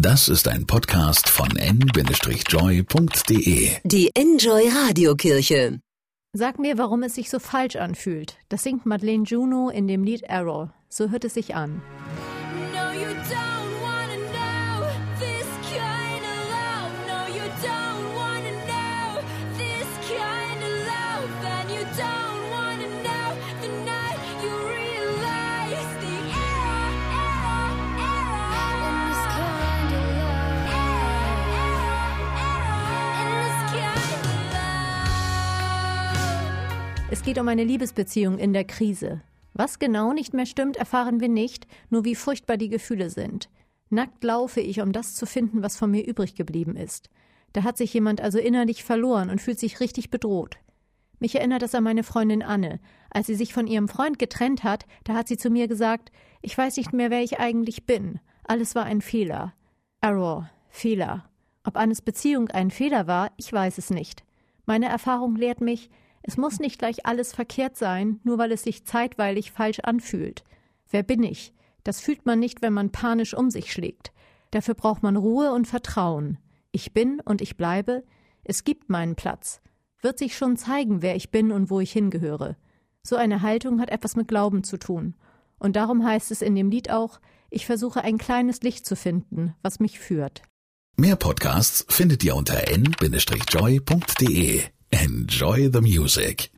Das ist ein Podcast von n-joy.de. Die Enjoy Radiokirche. Sag mir, warum es sich so falsch anfühlt. Das singt Madeleine Juno in dem Lied Error. So hört es sich an. No, you don't wanna know this kind of love. No, you don't wanna know this kind of love. And you don't wanna know the night you realize the error in this kind of love. In this kind of love. Es geht um eine Liebesbeziehung in der Krise. Was genau nicht mehr stimmt, erfahren wir nicht, nur wie furchtbar die Gefühle sind. Nackt laufe ich, um das zu finden, was von mir übrig geblieben ist. Da hat sich jemand also innerlich verloren und fühlt sich richtig bedroht. Mich erinnert das an meine Freundin Anne. Als sie sich von ihrem Freund getrennt hat, da hat sie zu mir gesagt, ich weiß nicht mehr, wer ich eigentlich bin. Alles war ein Fehler. Error, Fehler. Ob Annes Beziehung ein Fehler war, ich weiß es nicht. Meine Erfahrung lehrt mich, es muss nicht gleich alles verkehrt sein, nur weil es sich zeitweilig falsch anfühlt. Wer bin ich? Das fühlt man nicht, wenn man panisch um sich schlägt. Dafür braucht man Ruhe und Vertrauen. Ich bin und ich bleibe. Es gibt meinen Platz. Wird sich schon zeigen, wer ich bin und wo ich hingehöre. So eine Haltung hat etwas mit Glauben zu tun. Und darum heißt es in dem Lied auch, ich versuche ein kleines Licht zu finden, was mich führt. Mehr Podcasts findet ihr unter n-joy.de. Enjoy the music.